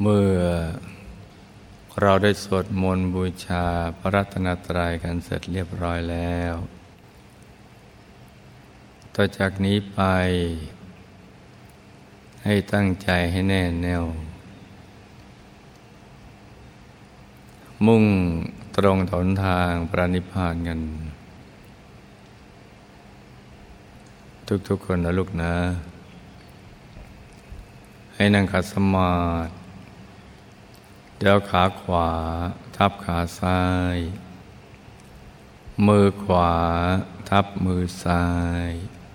เมื่อเราได้สวดมนต์บูชาพระรัตนตรัยกันเสร็จเรียบร้อยแล้วต่อจากนี้ไปให้ตั้งใจให้แน่แน่วมุ่งตรงหนทางพระนิพพานกันทุกๆคนนะลูกนะให้นั่งขัดสมาธิเดี๋ยวขาขวาทับขาซ้ายมือขวาทับมือซ้าย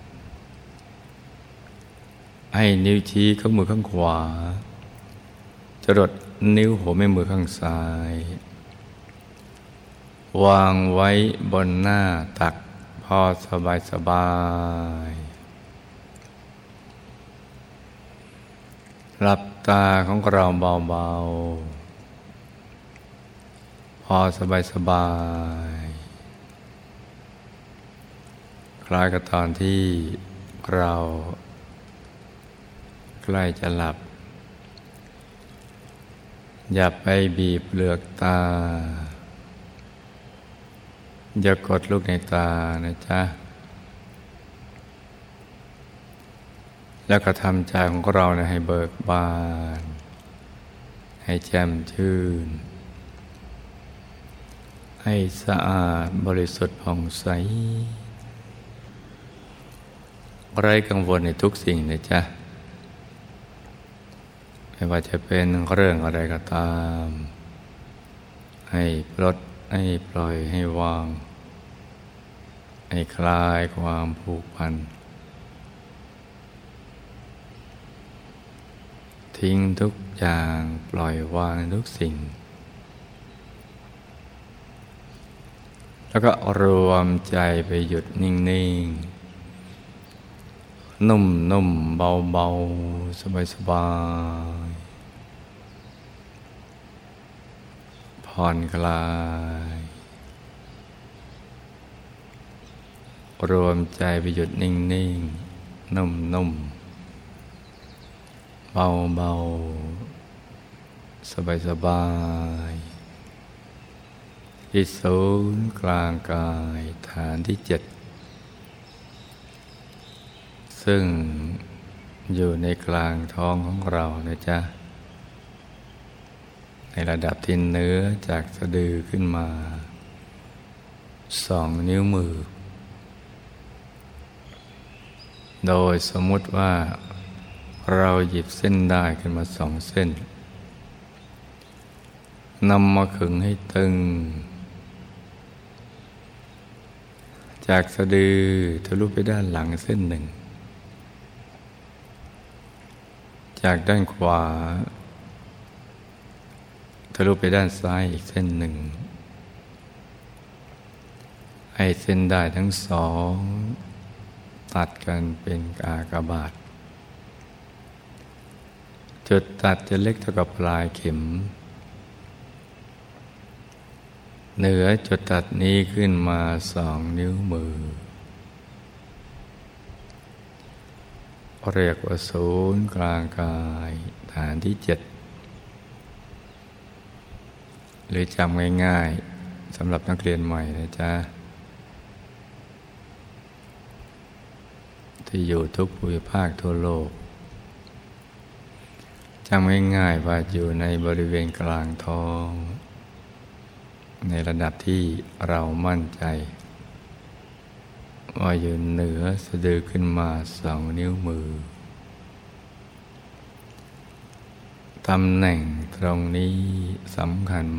ให้นิ้วชี้ข้างมือข้างขวาจรดนิ้วหัวแม่มือข้างซ้ายวางไว้บนหน้าตักพอสบายหลับตาของเราเบาๆพอสบายคล้ายกับตอนที่เราใกล้จะหลับอย่าไปบีบเปลือกตาอย่ากดลูกในตานะจ๊ะแล้วก็ทำใจของเราให้เบิกบานให้แจ่มชื่นให้สะอาดบริสุทธิ์ผ่องใสไร้กังวลในทุกสิ่งนะจ๊ะไม่ว่าจะเป็นเรื่องอะไรก็ตามให้ปลดให้ปล่อยให้วางให้คลายความผูกพันทิ้งทุกอย่างปล่อยวางทุกสิ่งแล้วก็รวมใจไปหยุดนิ่งๆนุ่มๆเบาๆสบายๆผ่อนคลายรวมใจไปหยุดนิ่งๆนุ่มๆเบาๆสบายๆที่ศูนย์กลางกายฐานที่7ซึ่งอยู่ในกลางท้องของเรานะจ๊ะในระดับที่เหนือจากสะดือขึ้นมา2 นิ้วมือโดยสมมุติว่าเราหยิบเส้นได้ขึ้นมา2 เส้นนำมาขึงให้ตึงจากสะดือทะลุไปด้านหลังเส้นหนึ่งจากด้านขวาทะลุไปด้านซ้ายอีกเส้นหนึ่งให้เส้นได้ทั้ง2ตัดกันเป็นกากบาทจุดตัดจะเล็กเท่ากับปลายเข็มเหนือจุดตัดนี้ขึ้นมา2 นิ้วมือเรียกว่าศูนย์กลางกายฐานที่7หรือจำง่ายๆสำหรับนักเรียนใหม่นะจ๊ะที่อยู่ทุกภูมิภาคทั่วโลกจำง่ายๆว่าอยู่ในบริเวณกลางท้องในระดับที่เรามั่นใจว่าอยู่เหนือสะดือขึ้นมา2 นิ้วมือตำแหน่งตรงนี้สำคัญ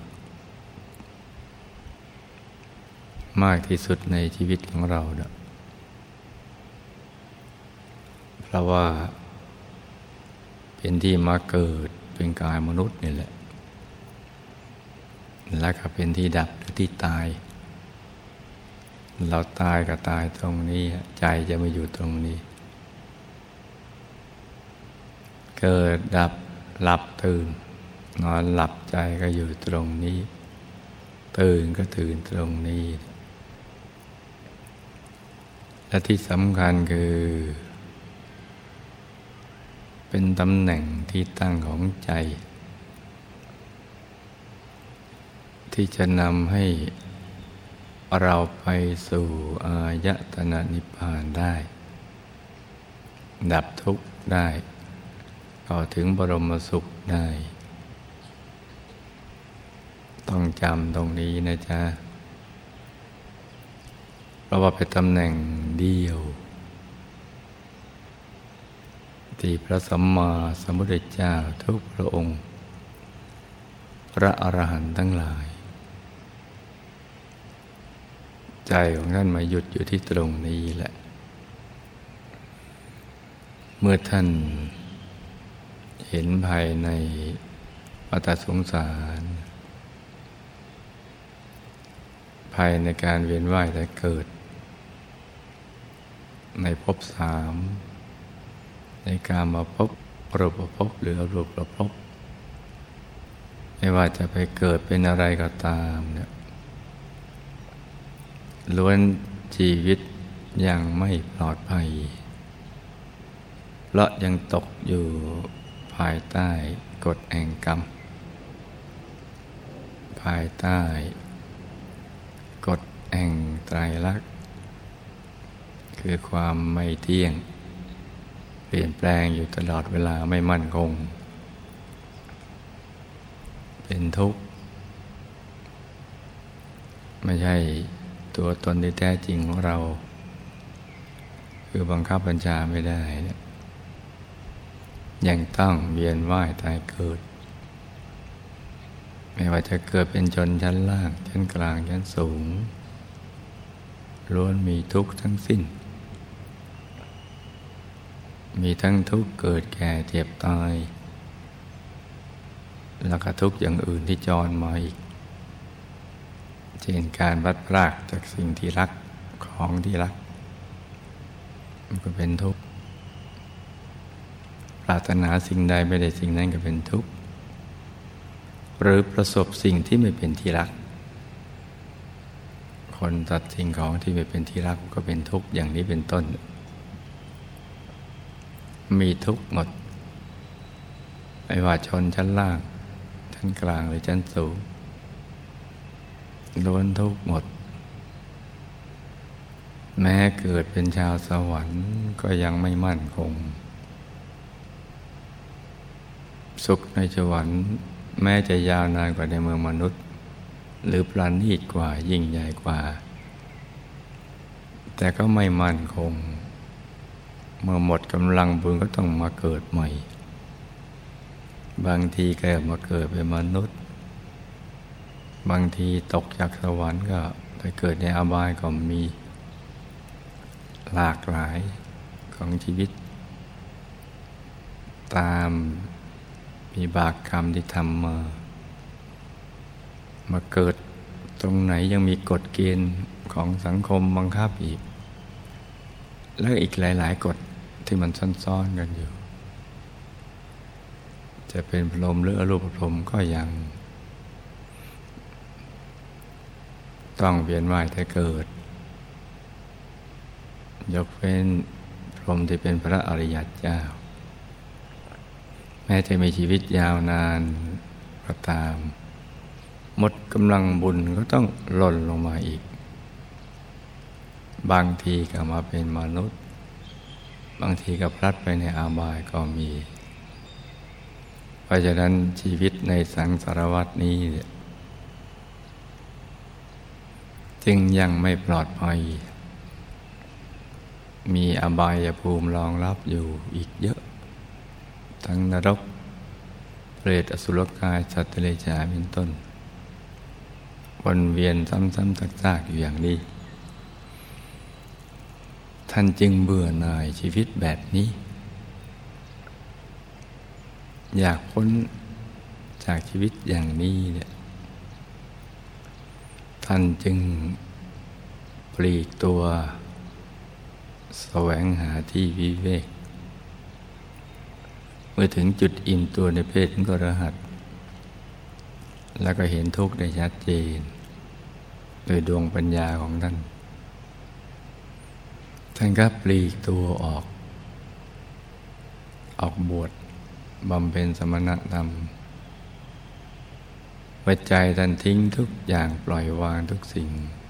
มากที่สุดในชีวิตของเราเพราะว่าเป็นที่มาเกิดเป็นกายมนุษย์นี่แหละและก็เป็นที่ดับหรือที่ตายเราตายก็ตายตรงนี้ใจจะมาอยู่ตรงนี้เกิดดับหลับตื่นนอนหลับใจก็อยู่ตรงนี้ตื่นก็ตื่นตรงนี้และที่สำคัญคือ เป็นตำแหน่งที่ตั้งของใจที่จะนำให้เราไปสู่อายตนะนิพพานได้ดับทุกข์ได้เข้าถึงบรมสุขได้ต้องจำตรงนี้นะจ๊ะเพราะว่าเป็นตำแหน่งเดียวที่พระสัมมาสัมพุทธเจ้าทุกพระองค์พระอรหันต์ทั้งหลายใจของท่านมาหยุดอยู่ที่ตรงนี้แหละเมื่อท่านเห็นภายในวัฏสงสารภายในการเวียนว่ายแต่เกิดในภพสามในการมาพบรูปภพหรืออรูปภพไม่ว่าจะไปเกิดเป็นอะไรก็ตามเนี่ยล้วนชีวิตยังไม่ปลอดภัยเพราะยังตกอยู่ภายใต้กฎแห่งกรรมภายใต้กฎแห่งไตรลักษณ์คือความไม่เที่ยงเปลี่ยนแปลงอยู่ตลอดเวลาไม่มั่นคงเป็นทุกข์ไม่ใช่ตัวตนที่แท้จริงของเราคือบังคับบัญชาไม่ได้เนี่ยยังต้องเวียนว่ายตายเกิดไม่ว่าจะเกิดเป็นชนชั้นล่างชั้นกลางชั้นสูงล้วนมีทุกข์ทั้งสิ้นมีทั้งทุกข์เกิดแก่เจ็บตายแล้วก็ทุกข์อย่างอื่นที่จรมาอีกเช่นการพลัดพรากจากสิ่งที่รักของที่รักมันก็เป็นทุกข์ปรารถนาสิ่งใดไม่ได้สิ่งนั้นก็เป็นทุกข์หรือประสบสิ่งที่ไม่เป็นที่รักคนตัดสิ่งของที่ไม่เป็นที่รักก็เป็นทุกข์อย่างนี้เป็นต้นมีทุกข์หมดไม่ว่าชนชั้นล่างชั้นกลางหรือชั้นสูงล้วนทุกข์หมดแม้เกิดเป็นชาวสวรรค์ก็ยังไม่มั่นคงสุขในสวรรค์แม้จะยาวนานกว่าในเมืองมนุษย์หรือประณีตกว่ายิ่งใหญ่กว่าแต่ก็ไม่มั่นคงเมื่อหมดกำลังบุญก็ต้องมาเกิดใหม่บางทีก็มาเกิดเป็นมนุษย์บางทีตกจากสวรรค์ก็ไปเกิดในอบายก็มีหลากหลายของชีวิตตามมีบาปกรรมที่ทำมาเกิดตรงไหนยังมีกฎเกณฑ์ของสังคมบังคับอีกแล้วอีกหลายๆกฎที่มันซ่อนๆกันอยู่จะเป็นพรหมหรืออรูปพรหมก็ยังต้องเวียนว่ายแต่เกิดยกเว้นพรหมที่เป็นพระอริยเจ้าแม้จะมีชีวิตยาวนานก็ตามหมดกำลังบุญก็ต้องหล่นลงมาอีกบางทีก็มาเป็นมนุษย์บางทีก็พลัดไปในอาบายก็มีเพราะฉะนั้นชีวิตในสังสารวัฏนี้จึงยังไม่ปลอดภัยมีอบายภูมิรองรับอยู่อีกเยอะทั้งนรกเปรตอสุรกายสัตว์เดรัจฉานเป็นต้นวนเวียนซ้ำๆซากๆอยู่อย่างนี้ท่านจึงเบื่อหน่ายชีวิตแบบนี้อยากพ้นจากชีวิตอย่างนี้เนี่ยท่านจึงปลีกตัวแสวงหาที่วิเวกเมื่อถึงจุดอิ่มตัวในเพศของอรหันต์แล้วก็เห็นทุกข์ได้ชัดเจนโดยดวงปัญญาของท่านก็ปลีกตัวออกบวชบำเพ็ญสมณธรรมว่าใจท่านทิ้งทุกอย่างปล่อยวางทุกสิ่ง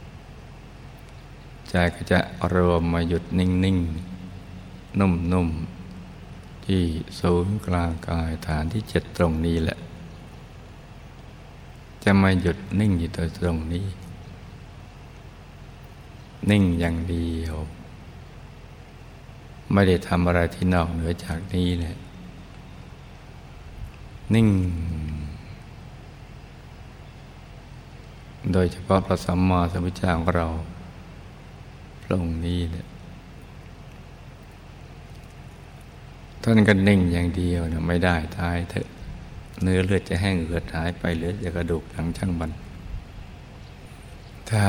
ใจก็จะรวมมาหยุดนิ่งๆนุ่มๆที่ศูนย์กลางกายฐานที่7ตรงนี้แหละจะมาหยุดนิ่งอยู่ตรงนี้นิ่งอย่างเดียวไม่ได้ทำอะไรที่นอกเหนือจากนี้เลยนิ่งโดยเฉพาะพระสัมมาสัมพุทธเจ้าของเราพระองค์นี้เนี่ยท่านก็นิ่งอย่างเดียวนะไม่ได้ตายเถอะเนื้อเลือดจะแห้งเหือดหายไปเหลือแต่กระดูกหนังช่างมันถ้า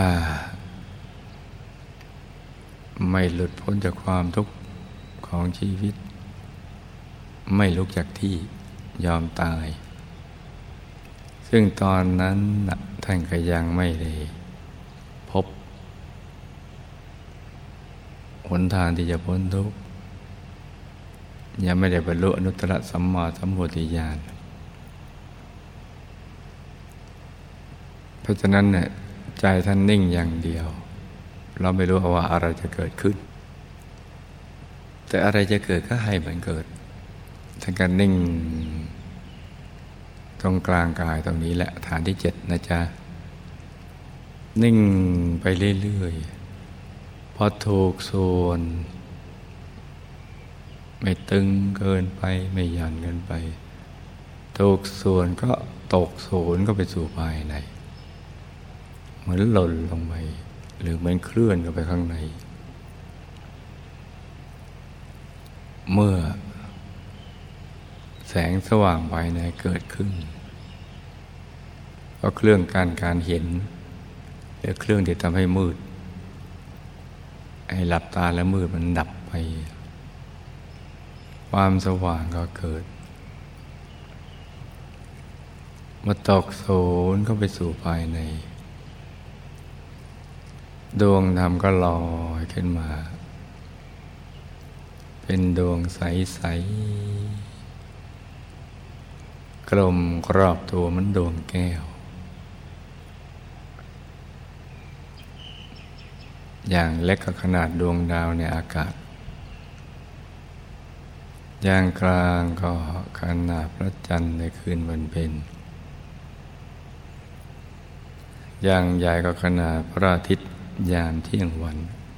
ไม่หลุดพ้นจากความทุกข์ของชีวิตไม่ลุกจากที่ยอมตายซึ่งตอนนั้นท่านก็ยังไม่ได้พบหนทางที่จะพ้นทุกข์ยังไม่ได้บรรลุอนุตตรสัมมาสัมโพธิญาณเพราะฉะนั้นเนี่ยใจท่านนิ่งอย่างเดียวเราไม่รู้ว่าอะไรจะเกิดขึ้นแต่อะไรจะเกิดก็ให้มันเกิดท่านก็นิ่งตรงกลางกายตรงนี้แหละฐานที่7นะจ๊ะนิ่งไปเรื่อยๆพอถูกส่วนไม่ตึงเกินไปไม่หย่อนเกินไปถูกส่วนก็ตกศูนย์ก็ไปสู่ภายในเหมือนหล่นลงไปหรือเหมือนเคลื่อนเข้าไปข้างในเมื่อแสงสว่างภายในเกิดขึ้นก็เครื่องการเห็นหรือเครื่องที่ทำให้มืดให้หลับตาแล้วมืดมันดับไปความสว่างก็เกิดมาตกศูนย์เข้าไปสู่ภายในดวงธรรมก็ลอยขึ้นมาเป็นดวงใสๆกลมรอบตัวเหมือนดวงแก้วอย่างเล็กก็ขนาดดวงดาวในอากาศอย่างกลางก็ขนาดพระจันทร์ในคืนวันเพ็ญอย่างใหญ่ก็ขนาดพระอาทิตย์ยามเที่ยงวัน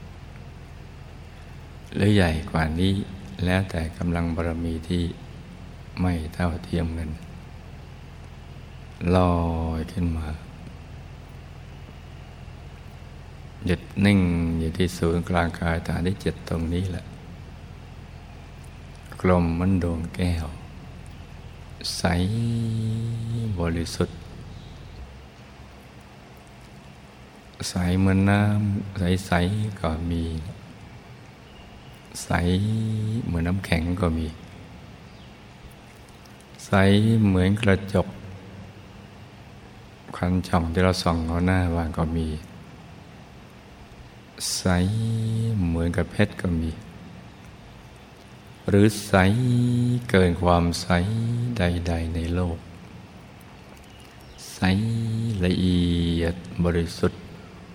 หรือใหญ่กว่านี้แล้วแต่กำลังบารมีที่ไม่เท่าเทียมกันลอยขึ้นมาหยุดนิ่งอยู่ที่ศูนย์กลางกายฐานที่7ตรงนี้แหละกลมเหมือนดวงแก้วใสบริสุทธิ์ใสเหมือนน้ำใสๆก็มีใสเหมือนน้ำแข็งก็มีใสเหมือนกระจกคันช่องที่เราส่องเอาหน้าวางก็มีใสเหมือนกับเพชรก็มีหรือใสเกินความใสใดๆในโลกใสละเอียดบริสุทธิ์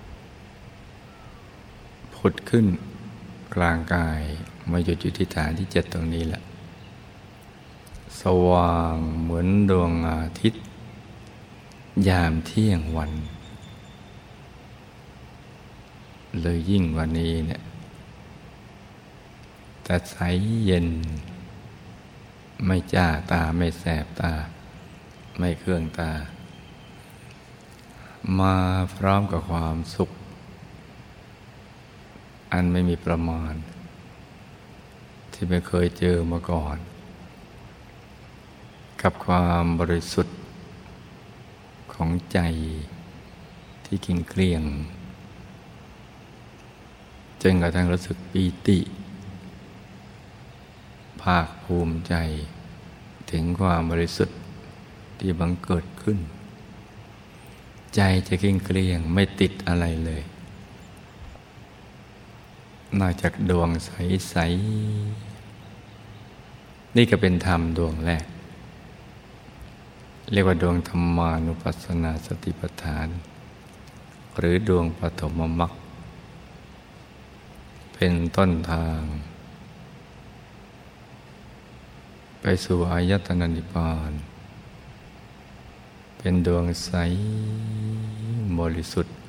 ผุดขึ้นกลางกายมาหยุดอยู่ที่ฐานที่7ตรงนี้แหละสว่างเหมือนดวงอาทิตย์ยามเที่ยงวันเลยยิ่งกว่านี้เนี่ยแต่ใสเย็นไม่จ้าตาไม่แสบตาไม่เครื่องตามาพร้อมกับความสุขอันไม่มีประมาณที่ไม่เคยเจอมาก่อนกับความบริสุทธิ์ของใจที่เกลี้ยงจนกระทั่งรู้สึกปีติภาคภูมิใจถึงความบริสุทธิ์ที่บังเกิดขึ้นใจจะเกลี้ยงไม่ติดอะไรเลยนอกจากดวงใสๆนี่ก็เป็นธรรมดวงแรกเรียกว่าดวงธรรมานุปัสสนาสติปัฏฐานหรือดวงปฐมมรรคเป็นต้นทางไปสู่อายตนะนิพพานเป็นดวงใสบริสุทธิ์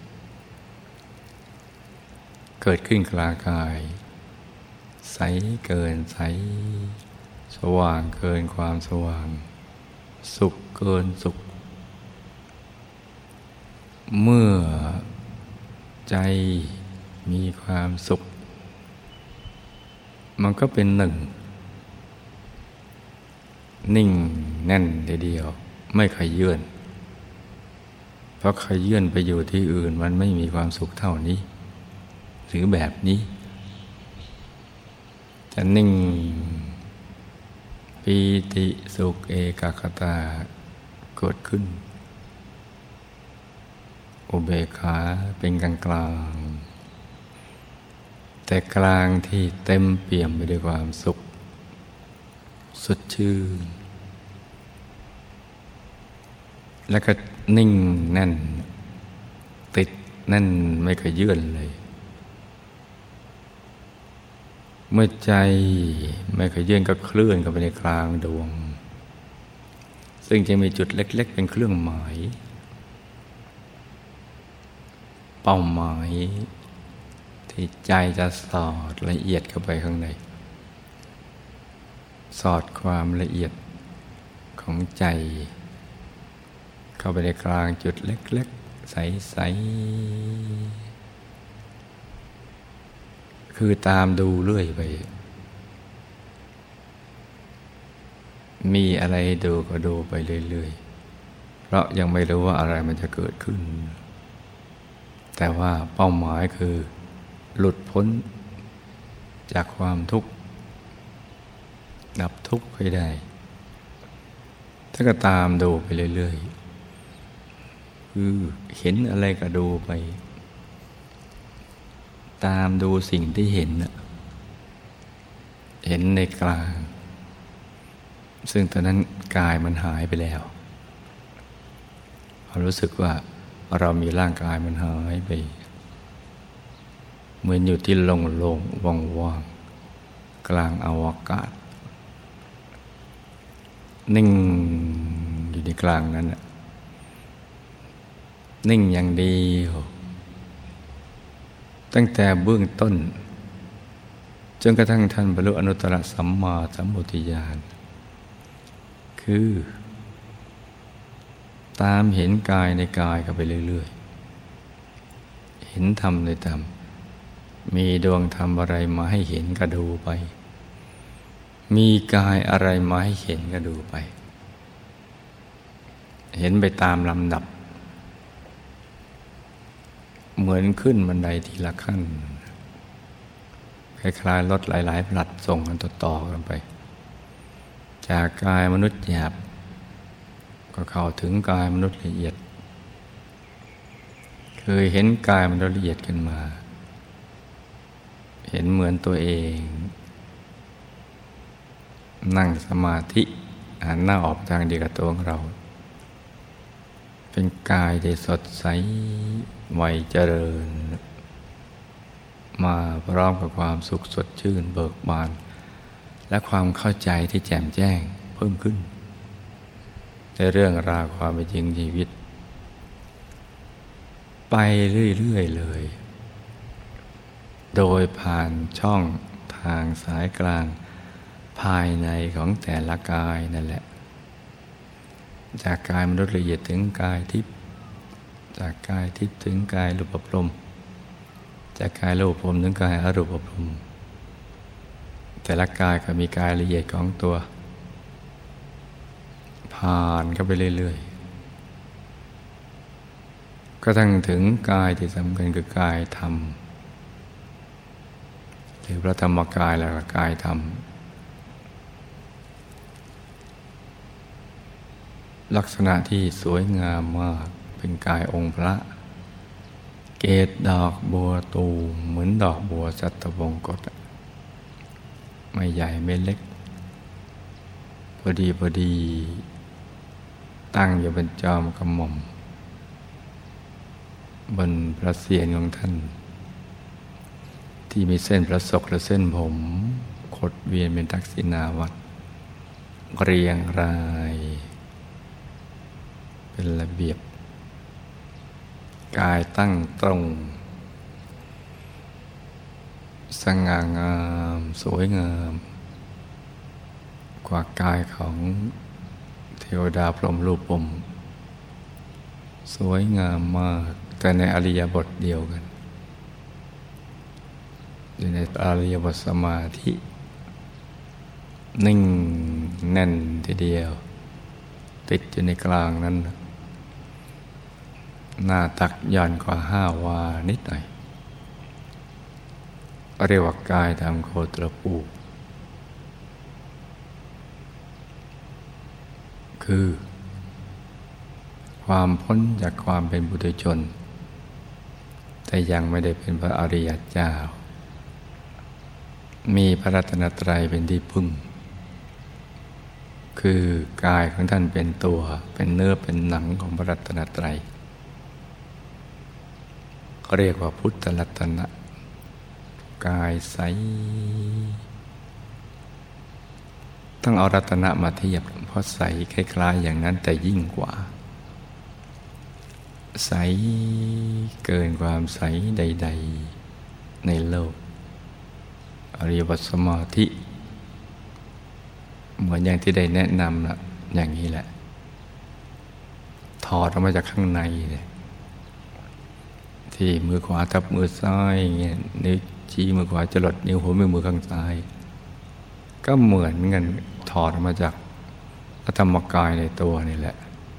เกิดขึ้นกลางกายใสเกินใสสว่างเกินความสว่างสุขเกินสุขเมื่อใจมีความสุขมันก็เป็นหนึ่งนิ่งแน่นทีเดียวไม่ขยื่นเพราะขยื่นไปอยู่ที่อื่นมันไม่มีความสุขเท่านี้หรือแบบนี้จะนิ่งปีติสุขเอกคตาเกิดขึ้นอุเบกขาเป็นกลางกลางแต่กลางที่เต็มเปี่ยมไปด้วยความสุขสดชื่นแล้วก็นิ่งแน่นติดแน่นไม่เคยยื่นเลยเมื่อใจไม่เคยยื่นก็เคลื่อนเข้าไปในกลางดวงซึ่งจะมีจุดเล็กๆเป็นเครื่องหมายเป้าหมายที่ใจจะสอดละเอียดเข้าไปข้างในสอดความละเอียดของใจเข้าไปในกลางจุดเล็กๆใสๆคือตามดูเรื่อยไปมีอะไรดูก็ดูไปเรื่อยๆเพราะยังไม่รู้ว่าอะไรมันจะเกิดขึ้นแต่ว่าเป้าหมายคือหลุดพ้นจากความทุกข์ดับทุกข์ให้ได้ถ้าก็ตามดูไปเรื่อยๆคือเห็นอะไรก็ดูไปตามดูสิ่งที่เห็นเห็นในกลางซึ่งตอนนั้นกายมันหายไปแล้วเรารู้สึกว่าเรามีร่างกายมันหายไปเหมือนอยู่ที่โล่งๆว่างๆกลางอวกาศนิ่งอยู่ในกลางนั้นนิ่งอย่างเดียวตั้งแต่เบื้องต้นจนกระทั่งท่านบรรลุอนุตตรสัมมาสัมโพธิญาณคือตามเห็นกายในกายเข้าไปเรื่อยๆเห็นธรรมในธรรมมีดวงธรรมอะไรมาให้เห็นก็ดูไปมีกายอะไรมาให้เห็นก็ดูไปเห็นไปตามลำดับเหมือนขึ้นบันไดทีละขั้นคล้ายๆรถหลายๆผลัดส่งกันต่อๆกันไปจากกายมนุษย์หยาบก็เข้าถึงกายมนุษย์ละเอียดเคยเห็นกายมนุษย์ละเอียดขึ้นมาเห็นเหมือนตัวเองนั่งสมาธิหันหน้าออกทางเดียวกับตัวของเราเป็นกายที่สดใสวัยเจริญมาพร้อมกับความสุขสดชื่นเบิกบานและความเข้าใจที่แจ่มแจ้งเพิ่มขึ้นในเรื่องราวความเป็นจริงชีวิตไปเรื่อยๆเลยโดยผ่านช่องทางสายกลางภายในของแต่ละกายนั่นแหละจากกายมนุษย์ละเอียดถึงกายทิพย์จากกายทิพย์ถึงกายรูปพรหมจากกายรูปพรหมถึงกายอรูปพรหมแต่ละกายก็มีกายละเอียดของตัวผ่านเข้าไปเรื่อยๆก็ทั้งถึงกายที่สำคัญคือกายธรรมหรือพระธรรมกายและกายธรรมลักษณะที่สวยงามมากเป็นกายองค์พระเกศดอกบัวตูมเหมือนดอกบัวสัตวงกตไม่ใหญ่ไม่เล็กพอดีตั้งอยู่บนจอมกระหม่อมบนพระเศียรของท่านที่มีเส้นพระศกและเส้นผมขดเวียนเป็นทักษิณาวัตรเรียงรายเป็นระเบียบกายตั้งตรงสง่างามสวยงามกว่ากายของเทวดาพรหมรูปพรหมสวยงามมากแต่ในอริยบทเดียวกันอยู่ในอริยบทสมาธินิ่งแน่นทีเดียวติดอยู่ในกลางนั้นหน้าตักย่อนกว่า5 วานิดหน่อยเรียกว่ากายทำโคตรภูคือความพ้นจากความเป็นปุถุชนแต่ยังไม่ได้เป็นพระอริยเจ้ามีพระรัตนตรัยเป็นที่พึ่งคือกายของท่านเป็นตัวเป็นเนื้อเป็นหนังของพระรัตนตรัยเขาเรียกว่าพุทธรัตนะกายใสต้องเอารัตนะมาเทียบเพราะใสคล้ายๆอย่างนั้นแต่ยิ่งกว่าใสเกินความใสใดๆในโลกอริยบทสมาธิเหมือนอย่างที่ได้แนะนำละอย่างนี้แหละถอดออกมาจากข้างในเลยที่มือขวาทับมือซ้ายเงี้ยนิ้วชี้มือขวาจรดนิ้วหัวแม่มือข้างซ้ายก็เหมือนกันถอดออกมาจากพระธรรมกายในตัวนี่แหละ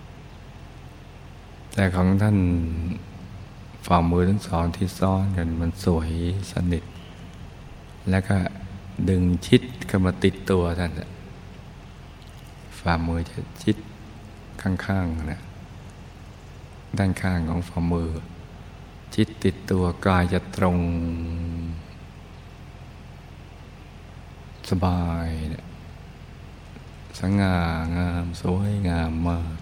แต่ของท่านฝ่ามือทั้งสองที่ซ้อนกันมันสวยสนิทแล้วก็ดึงชิดเข้ามาติดตัวท่านฝ่ามือจะชิดข้างๆนะด้านข้างของฝ่ามือชิดติดตัวกายจะตรงสบายเนี่ยสง่างามสวยงามมาก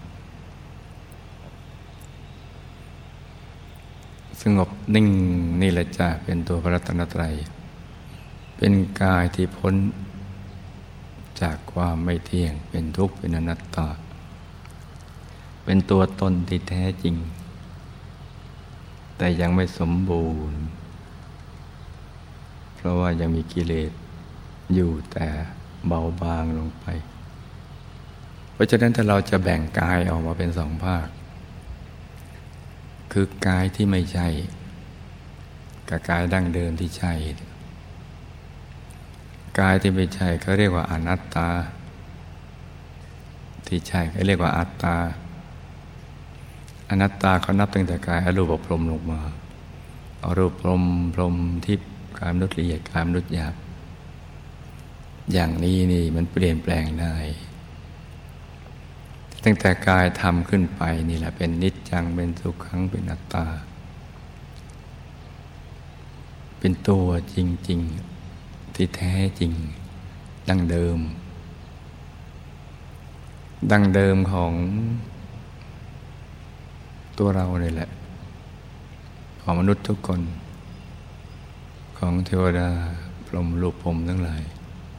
สงบนิ่งนี่แหละจ้ะเป็นตัวพระรัตนตรัยเป็นกายที่พ้นจากความไม่เที่ยงเป็นทุกข์เป็นอนัตตาเป็นตัวตนที่แท้จริงแต่ยังไม่สมบูรณ์เพราะว่ายังมีกิเลสอยู่แต่เบาบางลงไปเพราะฉะนั้นถ้าเราจะแบ่งกายออกมาเป็น2 ภาคคือกายที่ไม่ใช่กับกายดั้งเดิมที่ใช่กายที่ไม่ใช่เขาเรียกว่าอนัตตาที่ใช่เขาเรียกว่าอัตตาอนัตตาเขานับตั้งแต่กายอรูปพรหมลงมาอรูปพรหมพรหมทิพย์กายมนุษย์ละเอียดกายมนุษย์หยาบอย่างนี้นี่มันเปลี่ยนแปลงได้ตั้งแต่กายทำขึ้นไปนี่แหละเป็นนิจจังเป็นสุขังเป็นอัตตาเป็นตัวจริงๆที่แท้จริงดั้งเดิมของตัวเราเนี่ยแหละของมนุษย์ทุกคนของเทวดาพรหมรูปพรหมทั้งหลาย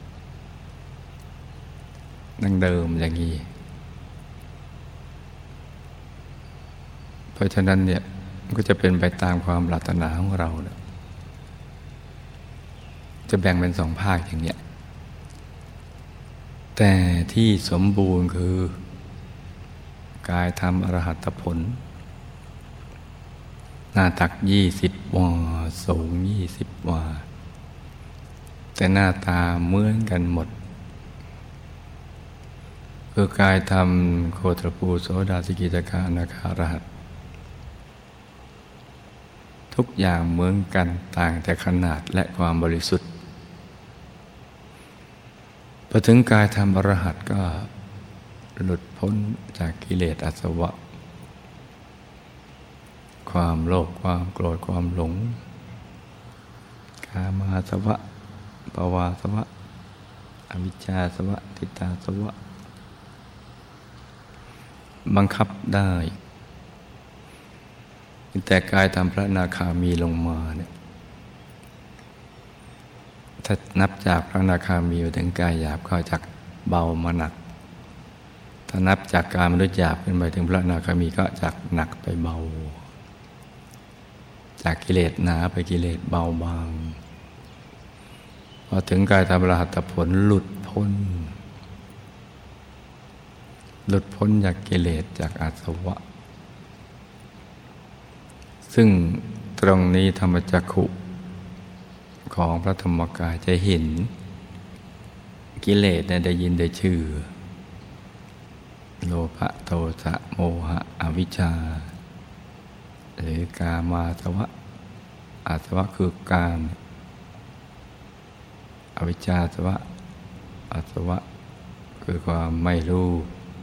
ดั้งเดิมอย่างนี้เพราะฉะนั้นเนี่ยมันก็จะเป็นไปตามความปรารถนาของเราเนี่ยจะแบ่งเป็น2 ภาคอย่างเนี้ยแต่ที่สมบูรณ์คือกายทำอรหัตผลหน้าตัก20 วาสูง20 วาแต่หน้าตาเหมือนกันหมดคือกายทำโคตรภูโสดาสกิทาคาอนาคาอรหัตทุกอย่างเหมือนกันต่างแต่ขนาดและความบริสุทธิ์พอถึงกายทำอรหัตก็หลุดพ้นจากกิเลสอาสวะความโลภความโกรธความหลงกามาสวะภวาสวะอวิชชาสวะทิฏฐาสวะบังคับได้แต่กายตามพระอนาคามีลงมาเนี่ยถ้านับจากพระอนาคามีถึงกายหยาบก็จากเบามาหนักถ้านับจากกายมนุษย์หยาบขึ้นไปถึงพระอนาคามีก็จากหนักไปเบาจากกิเลสหนาไปกิเลสเบาบางพอถึงกายธรรมอรหัตผลหลุดพ้นจากกิเลสจากอาสวะซึ่งตรงนี้ธรรมจักขุของพระธรรมกายจะเห็นกิเลสได้ยินได้ชื่อโลภะโทสะโมหะอวิชชาหรือกามาสวะอาสวะคือกามอวิชชาสวะอาสวะคือความไม่รู้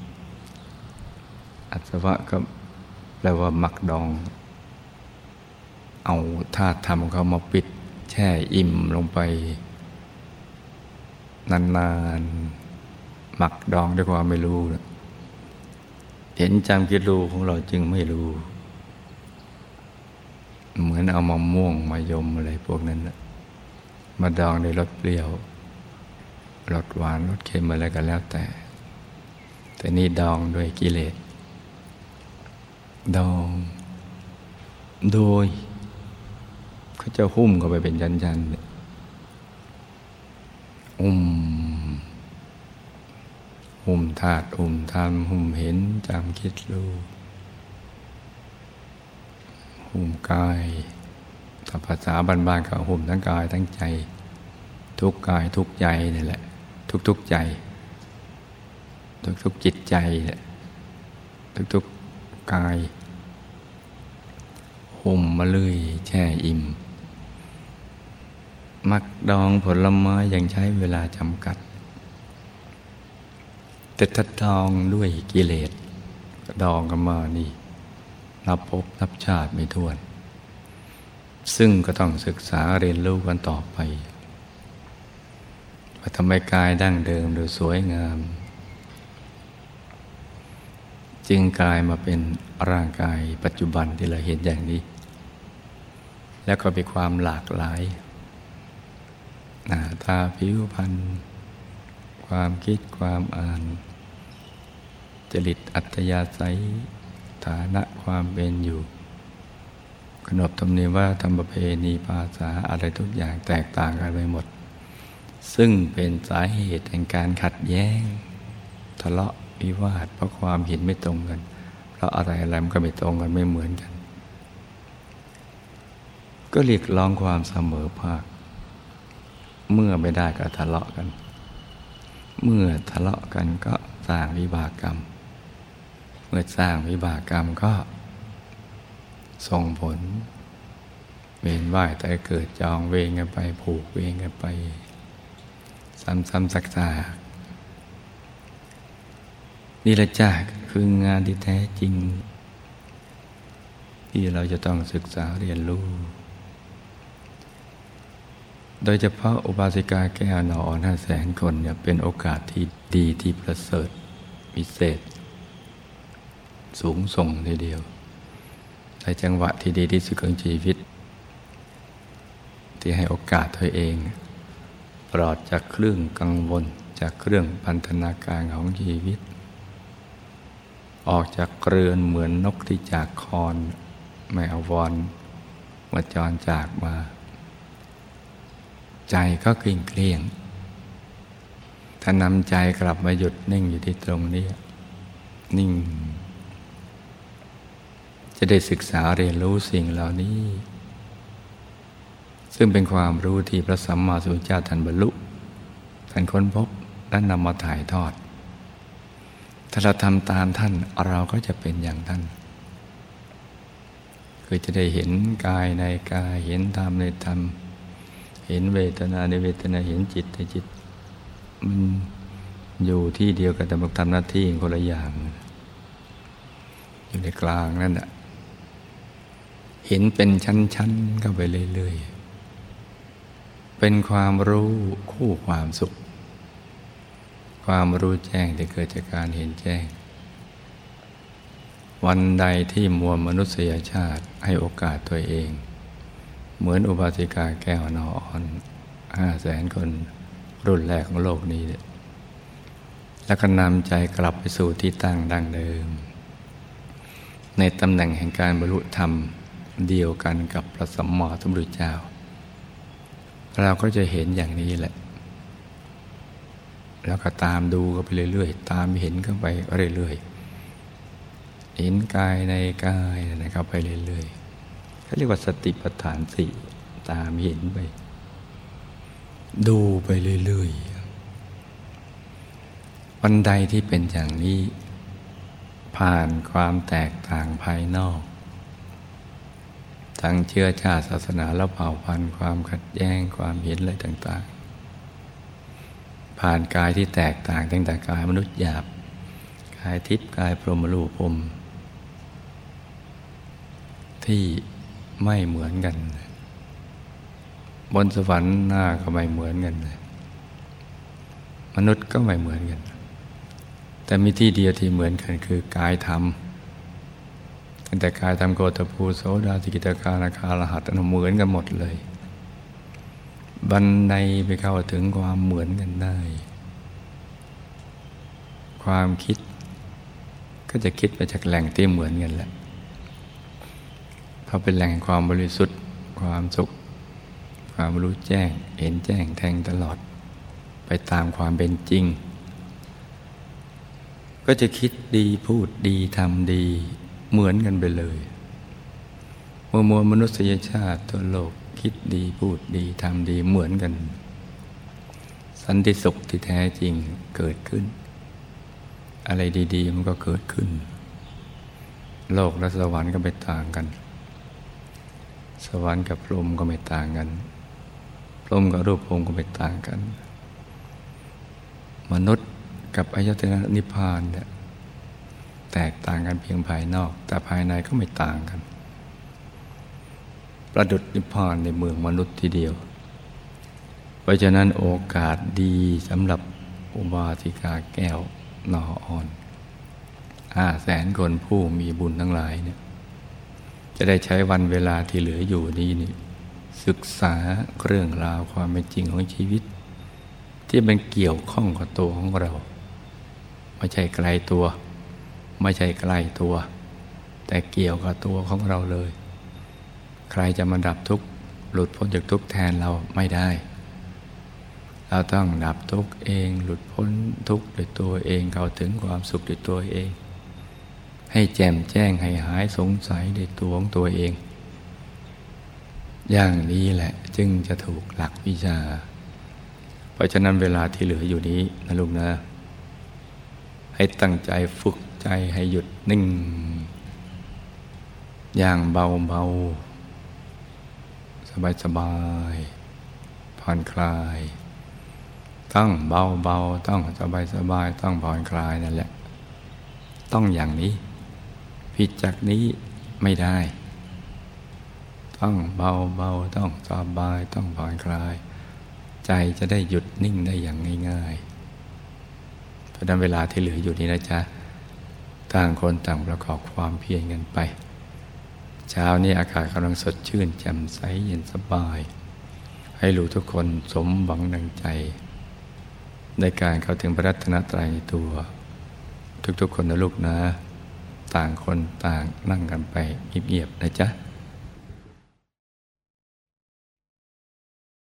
อาสวะก็แปลว่าหมักดองเอาธาตุธรรมเขามาปิดแช่อิ่มลงไปนานๆหมักดองด้วยความไม่รู้เห็นจำคิดรู้ของเราจึงไม่รู้เหมือนเอามะม่วงมายมอะไรพวกนั้นมาดองในรสเปรี้ยวรสหวานรสเค็มอะไรก็แล้วแต่นี่ดองด้วยกิเลสดองโดยเขาจะหุ้มเข้าไปเป็นชั้นๆหุ้มธาตุหุ้มธรรมหุ้มเห็นจำคิดรู้หุ้มกายถ้าภาษาบ้านๆก็หุ้มทั้งกายทั้งใจทุกกายทุกใจนี่แหละทุกๆใจทุกจิตใจแหละทุกกายห่มมาเลยแช่อิ่มมักดองผลไม้ยังใช้เวลาจำกัดแต่ถ้าดองด้วยกิเลสดองกันมานี่นับภพนับชาติไม่ถ้วนซึ่งก็ต้องศึกษาเรียนรู้กันต่อไปว่าทำไมกายดั้งเดิมดูสวยงามจึงกลายมาเป็นร่างกายปัจจุบันที่เราเห็นอย่างนี้แล้วก็มีความหลากหลายหน้าตาผิวพรรณความคิดความอ่านจริตอัธยาศัยฐานะความเป็นอยู่ขนบธรรมเนียมว่าธรรมประเพณีภาษาอะไรทุกอย่างแตกต่างกันไปหมดซึ่งเป็นสาเหตุแห่งการขัดแย้งทะเลาะวิวาทเพราะความเห็นไม่ตรงกันเพราะอะไรมันก็ไม่ตรงกันไม่เหมือนกันก็เรียกร้องความเสมอภาคเมื่อไม่ได้ก็ทะเลาะกันเมื่อทะเลาะกันก็สร้างวิบากกรรมเมื่อสร้างวิบากกรรมก็ส่งผลเวียนว่ายตายเกิดจองเวรกันไปผูกเวรกันไปซ้ำๆซักๆนี่แหละจ้าคืองานที่แท้จริงที่เราจะต้องศึกษาเรียนรู้โดยเฉพาะอุบาสิกาแก้วนอ500,000 คนเนี่ยเป็นโอกาสที่ดีที่ประเสริฐพิเศษสูงส่งทีเดียวในจังหวะที่ดีที่สุดของชีวิตที่ให้โอกาสตัวเองปลอดจากเครื่องกังวลจากเครื่องพันธนาการของชีวิตออกจากเรือนเหมือนนกที่จากคอนไม่อาวรมาจรจากมาใจก็เกลี้ยงถ้านำใจกลับมาหยุดนิ่งอยู่ที่ตรงนี้นิ่งจะได้ศึกษาเรียนรู้สิ่งเหล่านี้ซึ่งเป็นความรู้ที่พระสัมมาสัมพุทธเจ้าท่านบรรลุท่านค้นพบและนำมาถ่ายทอดถ้าเราทำตามท่านเราก็จะเป็นอย่างท่านคือจะได้เห็นกายในกายเห็นธรรมในธรรมเห็นเวทนาในเวทนาเห็นจิตในจิตมันอยู่ที่เดียวกันแต่มันทำหน้าที่คนละอย่างอยู่ในกลางนั่นแหละเห็นเป็นชั้นๆเข้าไปเรื่อยๆเป็นความรู้คู่ความสุขความรู้แจ้งที่เกิดจากการเห็นแจ้งวันใดที่มวลมนุษยชาติให้โอกาสตัวเอง เหมือนอุบาสิกาแก้วนออ่อน500,000 คนรุ่นแรกของโลกนี้ แล้วก็นำใจกลับไปสู่ที่ตั้งดั้งเดิมในตำแหน่งแห่งการบรรลุธรรมเดียวกันกับพระสัมมาสัมพุทธเจ้าเราก็จะเห็นอย่างนี้แหละแล้วก็ตามดูก็ไปเรื่อยๆตามเห็นเข้าไปเรื่อยๆเห็นกายในกายนะครับไปเรื่อยๆเขาเรียกว่าสติปัฏฐาน4ตามเห็นไปดูไปเรื่อยๆวันใดที่เป็นอย่างนี้ผ่านความแตกต่างภายนอกทั้งเชื้อชาติศาสนาและเผ่าพันธุ์ความขัดแย้งความเห็นอะไรต่างๆผ่านกายที่แตกต่างตั้งแต่กายมนุษย์หยาบกายทิพย์กายพรหมรูปพรหมที่ไม่เหมือนกันบนสวรรค์หน้าก็ไม่เหมือนกันมนุษย์ก็ไม่เหมือนกันแต่มีที่เดียวที่เหมือนกันคือกายธรรมตั้งแต่กายธรรมโกฏภูโสดาสกิทาคานาคาอรหัตเหมือนกันหมดเลยบันไดไปเข้าถึงความเหมือนกันได้ความคิดก็จะคิดมาจากแหล่งที่เหมือนกันแหละเพราะเป็นแหล่งความบริสุทธิ์ความสุขความรู้แจ้งเห็นแจ้งแทงตลอดไปตามความเป็นจริงก็จะคิดดีพูดดีทำดีเหมือนกันไปเลยมวลมนุษยชาติทั่วโลกคิดดีพูดดีทำดีเหมือนกันสันติสุขที่แท้จริงเกิดขึ้นอะไรดีๆมันก็เกิดขึ้นโลกและสวรรค์ก็ไม่ต่างกันสวรรค์กับพรหมก็ไม่ต่างกันพรหมกับรูปพรหมก็ไม่ต่างกันมนุษย์กับอายตนะนิพพานเนี่ยแตกต่างกันเพียงภายนอกแต่ภายในก็ไม่ต่างกันประดุจนิพพานในเมืองมนุษย์ทีเดียวเพราะฉะนั้นโอกาสดีสำหรับอุบาสิกาแก้วนออ่อน500,000 คนผู้มีบุญทั้งหลายเนี่ยจะได้ใช้วันเวลาที่เหลืออยู่นี้นี่ศึกษาเรื่องราวความเป็นจริงของชีวิตที่มันเกี่ยวข้องกับตัวของเราไม่ใช่ไกลตัวไม่ใช่ใกล้ตัวแต่เกี่ยวกับตัวของเราเลยใครจะมาดับทุกข์หลุดพ้นจากทุกข์แทนเราไม่ได้เราต้องดับทุกข์เองหลุดพ้นทุกข์ด้วยตัวเองเข้าถึงความสุขด้วยตัวเองให้แจ่มแจ้งให้หายสงสัยด้วยตัวของตัวเองอย่างนี้แหละจึงจะถูกหลักวิชาเพราะฉะนั้นเวลาที่เหลืออยู่นี้นะลูกนะให้ตั้งใจฝึกใจให้หยุดนิ่งอย่างเบาๆสบายๆผ่อนคลายต้องเบาๆต้องสบายๆต้องผ่อนคลายนั่นแหละต้องอย่างนี้ผิดจากนี้ไม่ได้ต้องเบาๆต้องสบายต้องผ่อนคลายใจจะได้หยุดนิ่งได้อย่างง่ายๆเพราะนั้นเวลาที่เหลืออยู่นี้นะจ๊ะต่างคนต่างประกอบความเพียรกันไปเช้านี้อากาศกำลังสดชื่นแจ่มใสเย็นสบายให้รู้ทุกคนสมหวังดังใจในการเข้าถึงพระรัตนตรัยในตัวทุกๆคนนะลูกนะต่างคนต่างนั่งกันไปเงียบๆนะจ๊ะ